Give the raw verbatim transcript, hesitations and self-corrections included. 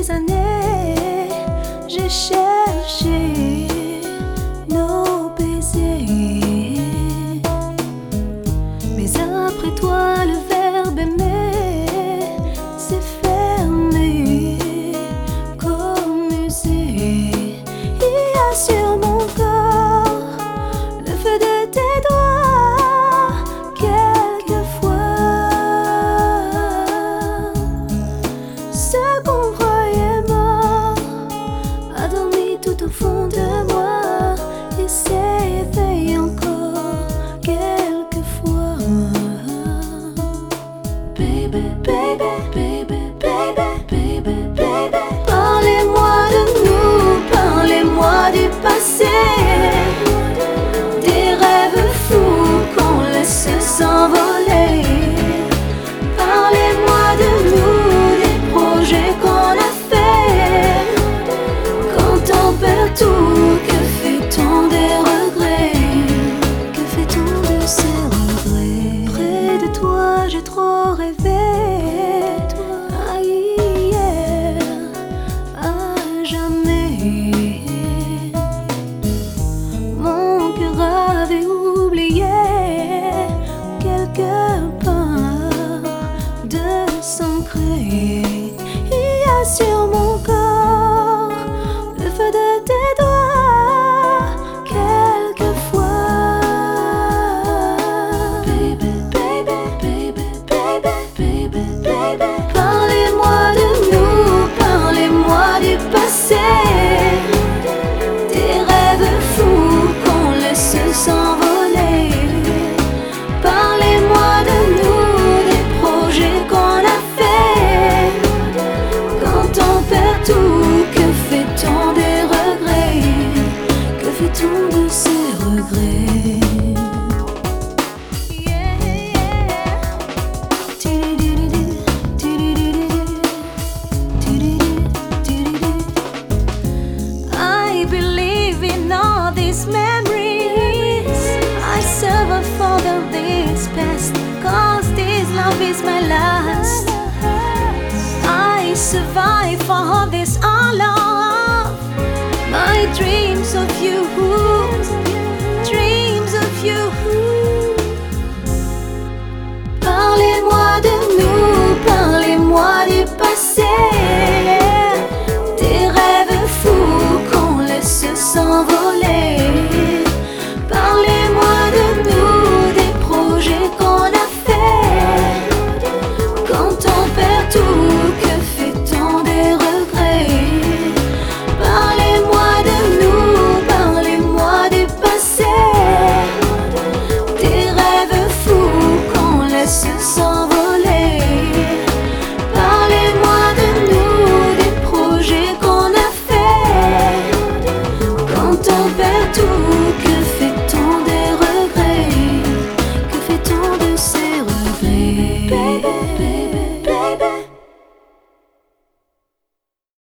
des années, j'ai cherché nos baisers. Mais après toi, le verbe aimer s'est fermé comme musée. Il y a sur mon corps le feu de tes doigts. Quelquefois, ce qu'on croyait mort a dormi tout au fond de moi et s'éveille encore quelquefois. Baby, baby, baby, baby, baby, baby. Parlez-moi de nous, parlez-moi du passé, des rêves fous qu'on laisse s'envoler. Parlez-moi de nous, des projets qu'on a fait. Quand on perd tout, que fait-on des regrets? Que fait-on de ces regrets? Près de toi, j'ai trop rêvé. À hier, à jamais. Mon cœur avait oublié quelque part de s'ancrer. Il y a sur mon